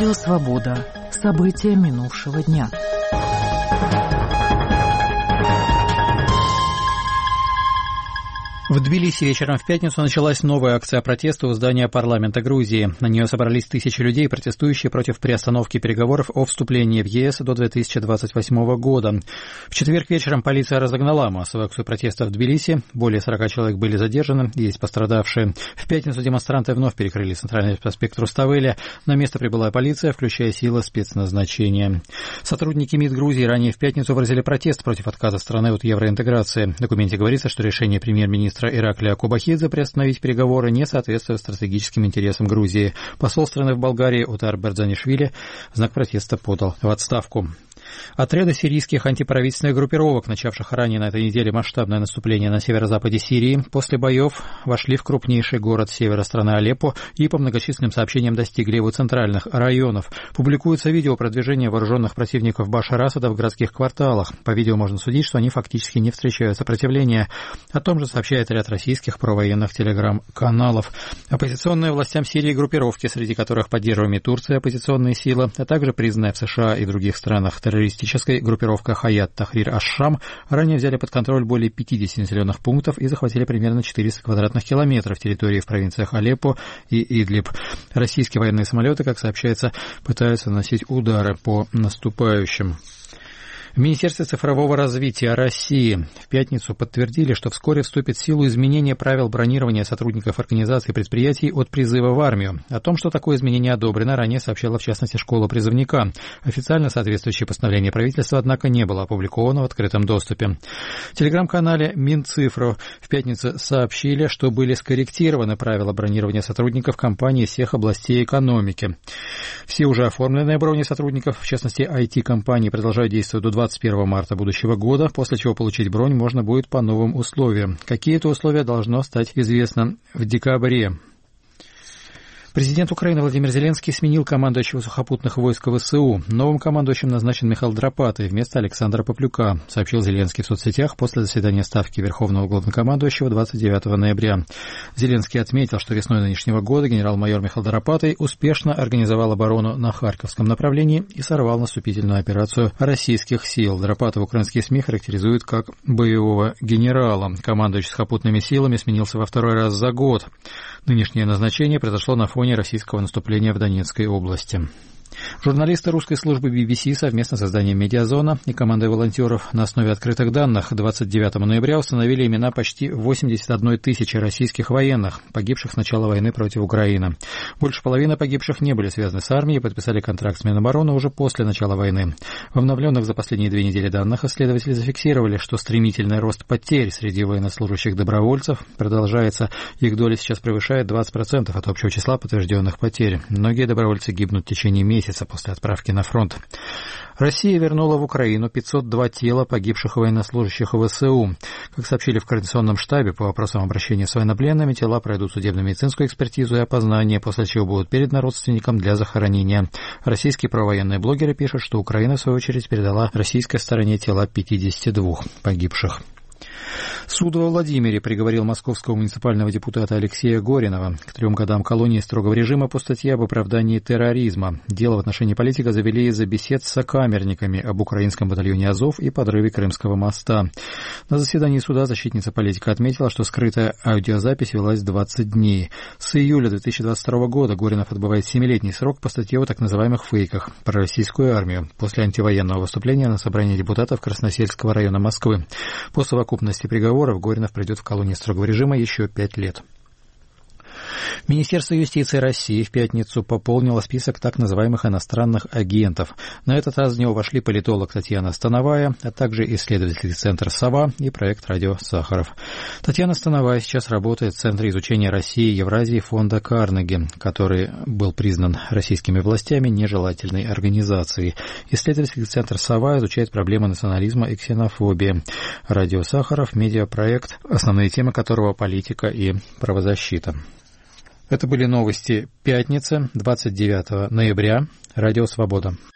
Радио «Свобода». События минувшего дня. В Тбилиси вечером в пятницу началась новая акция протеста у здания парламента Грузии. На нее собрались тысячи людей, протестующие против приостановки переговоров о вступлении в ЕС до 2028 года. В четверг вечером полиция разогнала массовую акцию протеста в Тбилиси. Более 40 человек были задержаны, есть пострадавшие. В пятницу демонстранты вновь перекрыли центральный проспект Руставели. На место прибыла полиция, включая силы спецназначения. Сотрудники МИД Грузии ранее в пятницу выразили протест против отказа страны от евроинтеграции. В документе говорится, что решение премьер-министра Ираклия Кубахидзе приостановить переговоры не соответствует стратегическим интересам Грузии. Посол страны в Болгарии Утар Берзанишвили в знак протеста подал в отставку. Отряды сирийских антиправительственных группировок, начавших ранее на этой неделе масштабное наступление на северо-западе Сирии, после боев вошли в крупнейший город севера страны Алеппо и по многочисленным сообщениям достигли его центральных районов. Публикуется видео продвижения вооруженных противников Башара Асада в городских кварталах. По видео можно судить, что они фактически не встречают сопротивления. О том же сообщает ряд российских провоенных телеграм-каналов. Оппозиционные властям Сирии группировки, среди которых поддерживаемые Турцией оппозиционные силы, а также признанная в США и других странах террористическая группировка Хаят Тахрир Аш-Шам, ранее взяли под контроль более 50 населенных пунктов и захватили примерно 400 квадратных километров территории в провинциях Алеппо и Идлиб. Российские военные самолеты, как сообщается, пытаются наносить удары по наступающим. В Министерстве цифрового развития России в пятницу подтвердили, что вскоре вступит в силу изменение правил бронирования сотрудников организаций и предприятий от призыва в армию. О том, что такое изменение одобрено, ранее сообщала в частности школа призывника. Официально соответствующее постановление правительства, однако, не было опубликовано в открытом доступе. В телеграм-канале Минцифру в пятницу сообщили, что были скорректированы правила бронирования сотрудников компаний всех областей экономики. Все уже оформленные брони сотрудников, в частности IT-компании, продолжают действовать до 21 марта будущего года, после чего получить бронь можно будет по новым условиям. Какие это условия, должно стать известно в декабре. Президент Украины Владимир Зеленский сменил командующего сухопутных войск ВСУ. Новым командующим назначен Михаил Драпатый вместо Александра Поплюка, сообщил Зеленский в соцсетях после заседания Ставки Верховного Главнокомандующего 29 ноября. Зеленский отметил, что весной нынешнего года генерал-майор Михаил Драпатый успешно организовал оборону на Харьковском направлении и сорвал наступительную операцию российских сил. Драпатова украинские СМИ характеризуют как боевого генерала. Командующий сухопутными силами сменился во второй раз за год. Нынешнее назначение произошло на фоне российского наступления в Донецкой области. Журналисты русской службы BBC совместно с изданием «Медиазона» и командой волонтеров на основе открытых данных 29 ноября установили имена почти 81 тысячи российских военных, погибших с начала войны против Украины. Больше половины погибших не были связаны с армией и подписали контракт с Минобороны уже после начала войны. В обновленных за последние 2 недели данных исследователи зафиксировали, что стремительный рост потерь среди военнослужащих добровольцев продолжается. Их доля сейчас превышает 20% от общего числа подтвержденных потерь. Многие добровольцы гибнут в течение месяца после отправки на фронт. Россия вернула в Украину 502 тела погибших военнослужащих ВСУ. Как сообщили в Координационном штабе по вопросам обращения с военнопленными, тела пройдут судебно-медицинскую экспертизу и опознание, после чего будут переданы родственникам для захоронения. Российские провоенные блогеры пишут, что Украина, в свою очередь, передала российской стороне тела 52 погибших. Суд во Владимире приговорил московского муниципального депутата Алексея Горинова к 3 годам колонии строгого режима по статье об оправдании терроризма. Дело в отношении политика завели из-за бесед с сокамерниками об украинском батальоне «Азов» и подрыве Крымского моста. На заседании суда защитница политика отметила, что скрытая аудиозапись велась 20 дней. С июля 2022 года Горинов отбывает 7-летний срок по статье о так называемых фейках про российскую армию после антивоенного выступления на собрании депутатов Красносельского района Москвы. По совокупности приговоров Горинов придет в колонию строгого режима еще 5 лет. Министерство юстиции России в пятницу пополнило список так называемых иностранных агентов. На этот раз в него вошли политолог Татьяна Становая, а также исследовательский центр «Сова» и проект «Радио Сахаров». Татьяна Становая сейчас работает в Центре изучения России и Евразии фонда Карнеги, который был признан российскими властями нежелательной организацией. Исследовательский центр «Сова» изучает проблемы национализма и ксенофобии. «Радио Сахаров» — медиапроект, основные темы которого — политика и правозащита. Это были новости пятницы, 29 ноября. Радио «Свобода».